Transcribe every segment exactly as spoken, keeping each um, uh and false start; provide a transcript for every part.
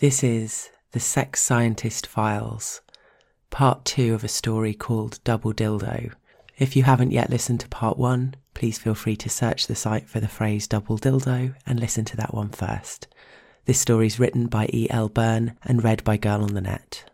This is The Sex Scientist Files, part two of a story called Double Dildo. If you haven't yet listened to part one, please feel free to search the site for the phrase double dildo and listen to that one first. This story is written by E L Byrne and read by Girl on the Net.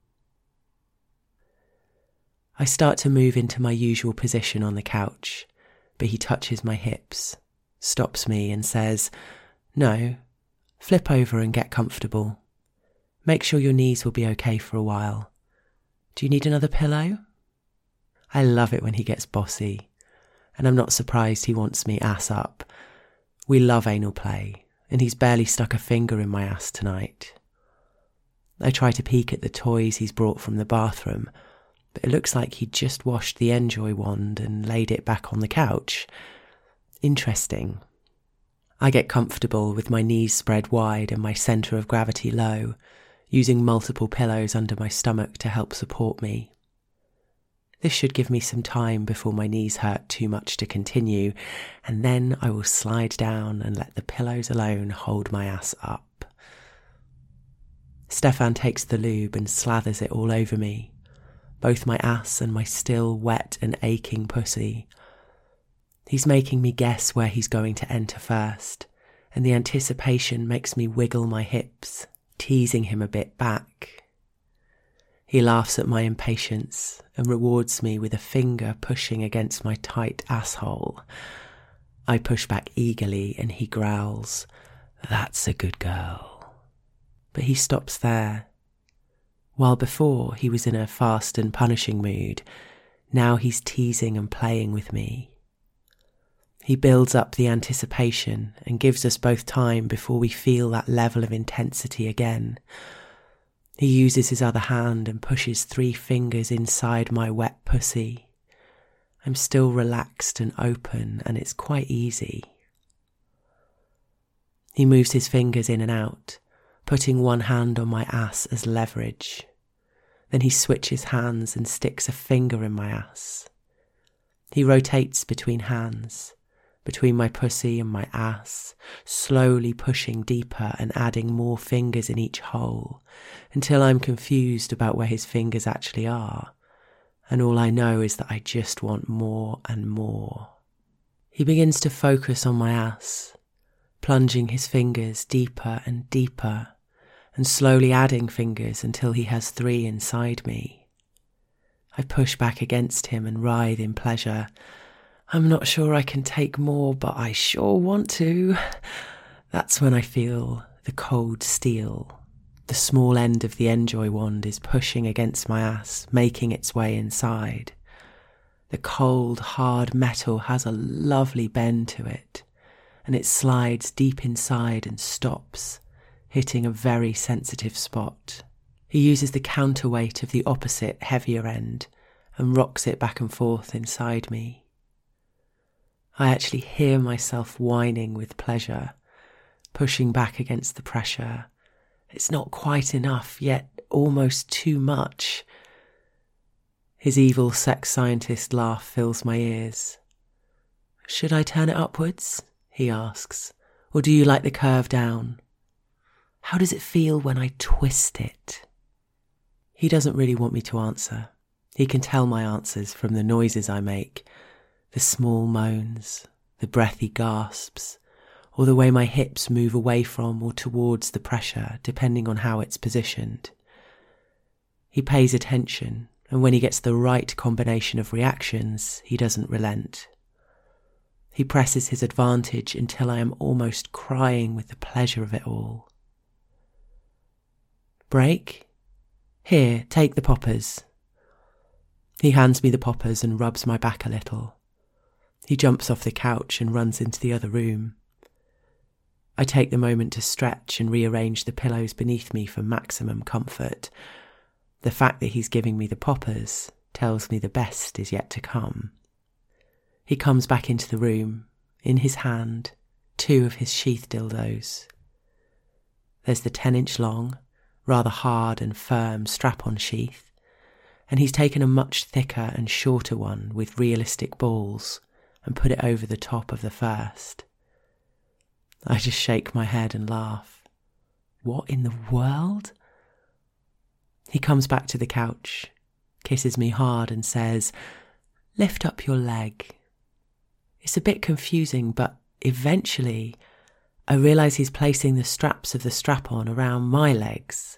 I start to move into my usual position on the couch, but he touches my hips, stops me and says, "No, flip over and get comfortable. Make sure your knees will be okay for a while. Do you need another pillow?" I love it when he gets bossy, and I'm not surprised he wants me ass up. We love anal play, and he's barely stuck a finger in my ass tonight. I try to peek at the toys he's brought from the bathroom, but it looks like he just washed the Enjoy wand and laid it back on the couch. Interesting. I get comfortable with my knees spread wide and my centre of gravity low, using multiple pillows under my stomach to help support me. This should give me some time before my knees hurt too much to continue, and then I will slide down and let the pillows alone hold my ass up. Stefan takes the lube and slathers it all over me, both my ass and my still wet and aching pussy. He's making me guess where he's going to enter first, and the anticipation makes me wiggle my hips, teasing him a bit back. He laughs at my impatience and rewards me with a finger pushing against my tight asshole. I push back eagerly and he growls, "That's a good girl." But he stops there. While before he was in a fast and punishing mood, now he's teasing and playing with me. He builds up the anticipation and gives us both time before we feel that level of intensity again. He uses his other hand and pushes three fingers inside my wet pussy. I'm still relaxed and open, and it's quite easy. He moves his fingers in and out, putting one hand on my ass as leverage. Then he switches hands and sticks a finger in my ass. He rotates between hands, between my pussy and my ass, slowly pushing deeper and adding more fingers in each hole, until I'm confused about where his fingers actually are, and all I know is that I just want more and more. He begins to focus on my ass, plunging his fingers deeper and deeper, and slowly adding fingers until he has three inside me. I push back against him and writhe in pleasure. I'm not sure I can take more, but I sure want to. That's when I feel the cold steel. The small end of the Enjoy wand is pushing against my ass, making its way inside. The cold, hard metal has a lovely bend to it, and it slides deep inside and stops, hitting a very sensitive spot. He uses the counterweight of the opposite, heavier end and rocks it back and forth inside me. I actually hear myself whining with pleasure, pushing back against the pressure. It's not quite enough, yet almost too much. His evil sex scientist laugh fills my ears. "Should I turn it upwards?" he asks. "Or do you like the curve down? How does it feel when I twist it?" He doesn't really want me to answer. He can tell my answers from the noises I make. The small moans, the breathy gasps, or the way my hips move away from or towards the pressure, depending on how it's positioned. He pays attention, and when he gets the right combination of reactions, he doesn't relent. He presses his advantage until I am almost crying with the pleasure of it all. "Break? Here, take the poppers." He hands me the poppers and rubs my back a little. He jumps off the couch and runs into the other room. I take the moment to stretch and rearrange the pillows beneath me for maximum comfort. The fact that he's giving me the poppers tells me the best is yet to come. He comes back into the room, in his hand, two of his sheath dildos. There's the ten-inch long, rather hard and firm strap-on sheath, and he's taken a much thicker and shorter one with realistic balls and put it over the top of the first. I just shake my head and laugh. What in the world? He comes back to the couch, kisses me hard and says, "Lift up your leg." It's a bit confusing, but eventually I realise he's placing the straps of the strap-on around my legs.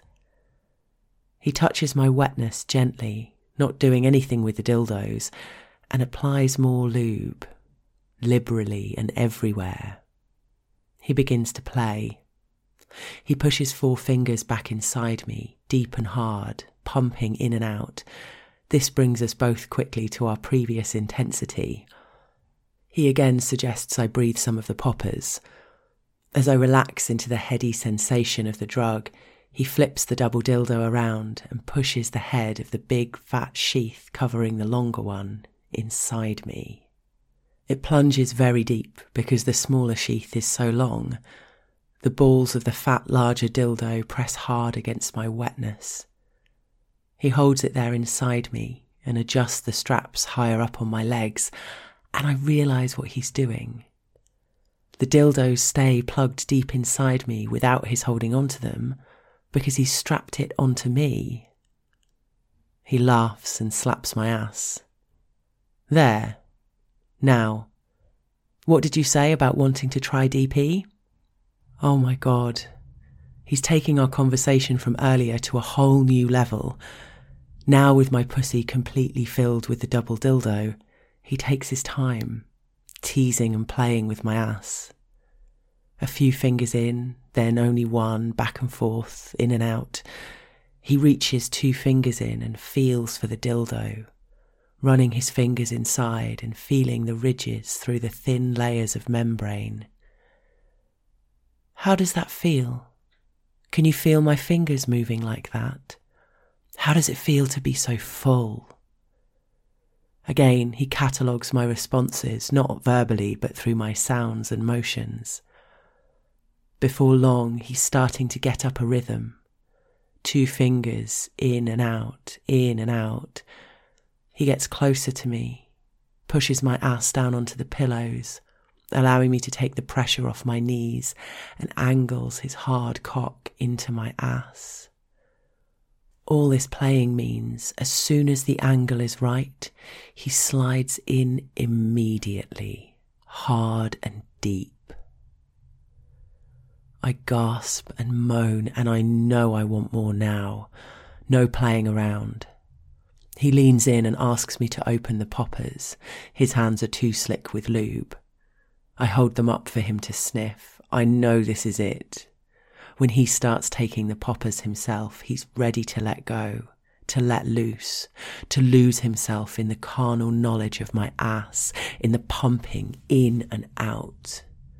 He touches my wetness gently, not doing anything with the dildos, and applies more lube, liberally and everywhere. He begins to play. He pushes four fingers back inside me, deep and hard, pumping in and out. This brings us both quickly to our previous intensity. He again suggests I breathe some of the poppers. As I relax into the heady sensation of the drug, he flips the double dildo around and pushes the head of the big fat sheath covering the longer one inside me. It plunges very deep because the smaller sheath is so long. The balls of the fat larger dildo press hard against my wetness. He holds it there inside me and adjusts the straps higher up on my legs, and I realise what he's doing. The dildos stay plugged deep inside me without his holding onto them because he's strapped it onto me. He laughs and slaps my ass. "There. Now, what did you say about wanting to try D P?" Oh my God. He's taking our conversation from earlier to a whole new level. Now with my pussy completely filled with the double dildo, he takes his time, teasing and playing with my ass. A few fingers in, then only one, back and forth, in and out. He reaches two fingers in and feels for the dildo, running his fingers inside and feeling the ridges through the thin layers of membrane. "How does that feel? Can you feel my fingers moving like that? How does it feel to be so full?" Again, he catalogues my responses, not verbally, but through my sounds and motions. Before long, he's starting to get up a rhythm. Two fingers, in and out, in and out. He gets closer to me, pushes my ass down onto the pillows, allowing me to take the pressure off my knees, and angles his hard cock into my ass. All this playing means, as soon as the angle is right, he slides in immediately, hard and deep. I gasp and moan, and I know I want more now. No playing around. He leans in and asks me to open the poppers. His hands are too slick with lube. I hold them up for him to sniff. I know this is it. When he starts taking the poppers himself, he's ready to let go, to let loose, to lose himself in the carnal knowledge of my ass, in the pumping in and out.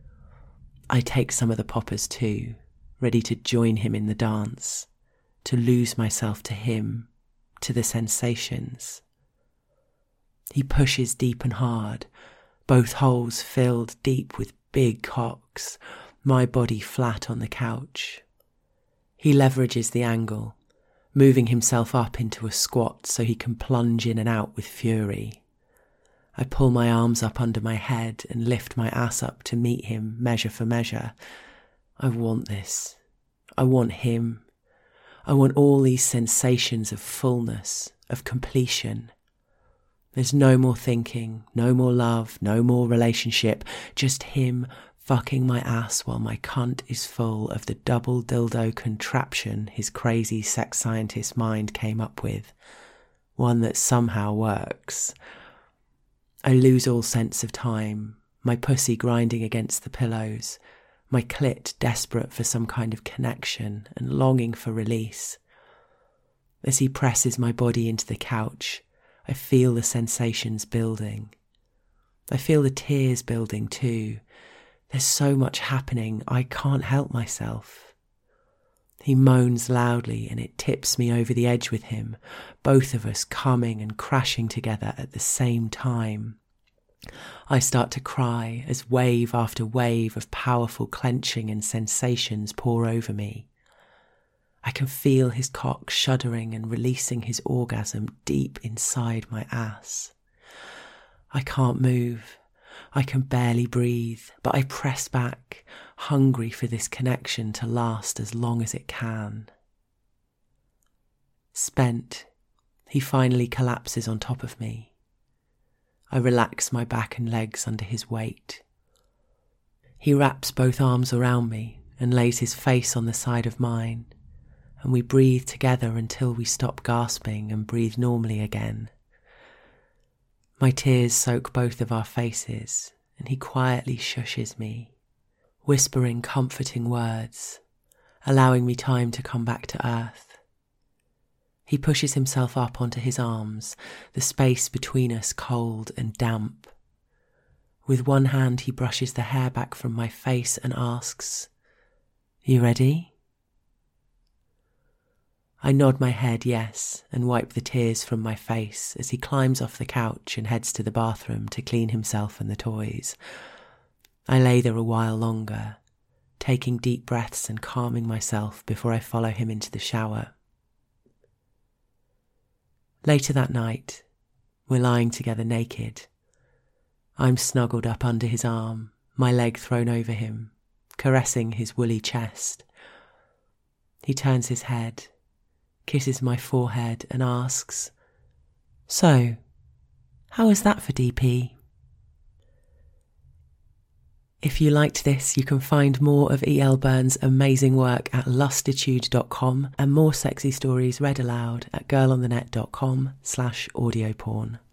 I take some of the poppers too, ready to join him in the dance, to lose myself to him, to the sensations. He pushes deep and hard, both holes filled deep with big cocks, my body flat on the couch. He leverages the angle, moving himself up into a squat so he can plunge in and out with fury. I pull my arms up under my head and lift my ass up to meet him measure for measure. I want this. I want him. I want all these sensations of fullness, of completion. There's no more thinking, no more love, no more relationship, just him fucking my ass while my cunt is full of the double dildo contraption his crazy sex scientist mind came up with, one that somehow works. I lose all sense of time, my pussy grinding against the pillows, my clit desperate for some kind of connection and longing for release. As he presses my body into the couch, I feel the sensations building. I feel the tears building too. There's so much happening, I can't help myself. He moans loudly and it tips me over the edge with him, both of us coming and crashing together at the same time. I start to cry as wave after wave of powerful clenching and sensations pour over me. I can feel his cock shuddering and releasing his orgasm deep inside my ass. I can't move. I can barely breathe, but I press back, hungry for this connection to last as long as it can. Spent, he finally collapses on top of me. I relax my back and legs under his weight. He wraps both arms around me and lays his face on the side of mine, and we breathe together until we stop gasping and breathe normally again. My tears soak both of our faces, and he quietly shushes me, whispering comforting words, allowing me time to come back to earth. He pushes himself up onto his arms, the space between us cold and damp. With one hand he brushes the hair back from my face and asks, "You ready?" I nod my head yes and wipe the tears from my face as he climbs off the couch and heads to the bathroom to clean himself and the toys. I lay there a while longer, taking deep breaths and calming myself before I follow him into the shower. Later that night, we're lying together naked. I'm snuggled up under his arm, my leg thrown over him, caressing his woolly chest. He turns his head, kisses my forehead and asks, "So, how was that for D P?" If you liked this, you can find more of E L Byrne's amazing work at lustitude dot com and more sexy stories read aloud at girlonthenet dot com slash audio porn.